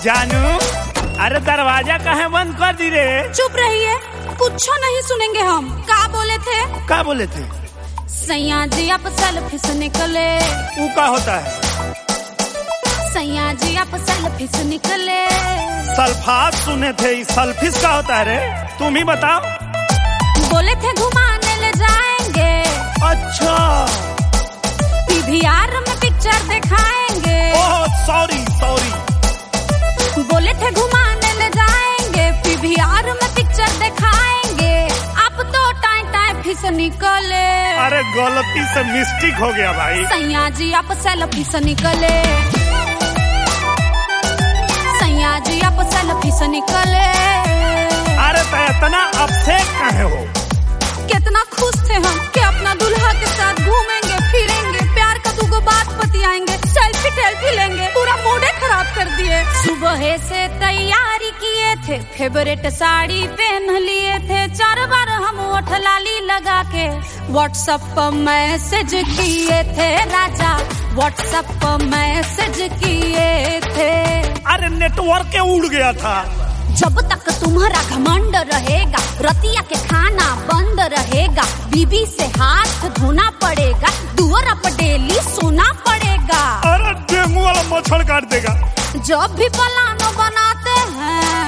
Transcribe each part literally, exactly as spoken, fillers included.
जानू, अरे दरवाजा काहे बंद कर दी रे? चुप रहिए, कुछ नहीं सुनेंगे हम। का बोले थे? का बोले थे? सैया जी आप सेल्फी से निकले। वो का होता है? सैया जी आप सेल्फी से निकले। सल्फास सुने थे, सल्फिस का होता है रे? तुम ही बताओ। बोले थे घुमाने ले जाएंगे। अच्छा, पीवीआर में पिक्चर दिखाएंगे। Oh sorry sorry. बोले थे घुमाने ले जाएंगे, पीवीआर में पिक्चर दिखाएंगे। आप तो टाइम टाइम फिर से निकले। अरे गलती से मिस्टेक हो गया भाई। सैया जी आप सेल्फी से निकले। सैया जी आप सेल्फी से निकले। अरे तो इतना अपसेट काहे हो? कितना खुश थे हम कि अपना दुल्हा के साथ घूमेंगे फिरेंगे, प्यार का दूगो बात बतियाएंगे, सेल्फी टेल्फी लेंगे। पूरा मूडे खराब कर दिए। सुबह से तैयारी किए थे, फेवरेट साड़ी पहन लिए थे। चार बार हम ओठ लाली लगा के व्हाट्सएप पर मैसेज किए थे। राजा व्हाट्सएप पर मैसेज किए थे। अरे नेटवर्क के उड़ गया था। जब तक तुम्हारा घमंड रहेगा, रतिया के खाना बंद रहेगा। बीबी से हाथ धोना पड़ेगा, दुआरा पर डेली सोना पड़ेगा। अरे डेंगू वाला मच्छर काट देगा। जब भी प्लान बनाते हैं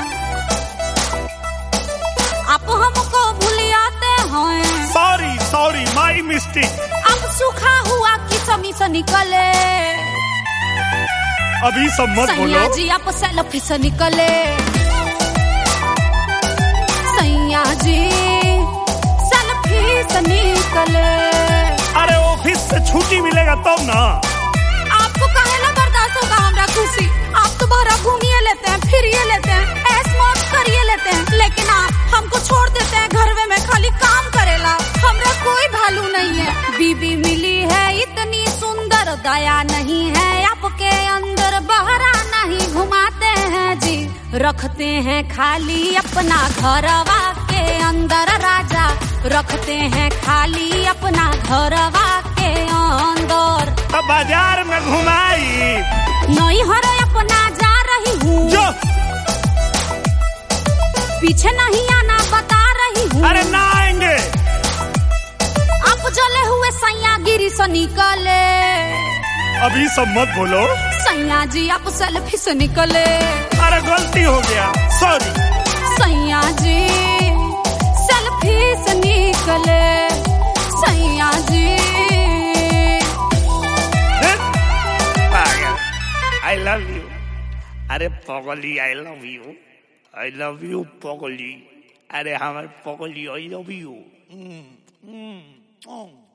आप हमको भूलियाते हैं। Sorry sorry my mistake. अब सूखा हुआ किसमी से निकले। अभी सब मत बोलो। सैया जी आप सेल्फी से निकले। सैया जी सेल्फी से निकले। अरे ऑफिस से छुट्टी मिलेगा तब ना। आपको काहे ना बर्दाश्त होगा हमरा खुशी? आप तो बाहर घूमिए लेते हैं, फिरिए लेते हैं, ऐश मौज करिए लेते हैं, लेकिन आप हमको छोड़ देते हैं घरवे में खाली काम करेला। हमरा कोई भालू नहीं है। बीबी मिली है इतनी सुंदर, दया नहीं है आपके अंदर। बहरा नहीं घुमाते हैं जी, रखते हैं खाली अपना घरवा के अंदर। राजा रखते हैं खाली अपना घरवा के अंदर। अब बाजार में घुमाई नहीं हर अपना जा रही हूँ, जो पीछे नहीं आना बता रही हूँ। अरे ना आएंगे। आप जले हुए सैया गिरी से निकले। अभी सब मत बोलो। सैया जी आप सेल्फी से निकले। अरे गलती हो गया, सॉरी। सैया जी सेल्फी से निकले। सैया जी आई लव यू। अरे पगली I love you, I love you पगली। अरे हमारे पगली आई लव यू।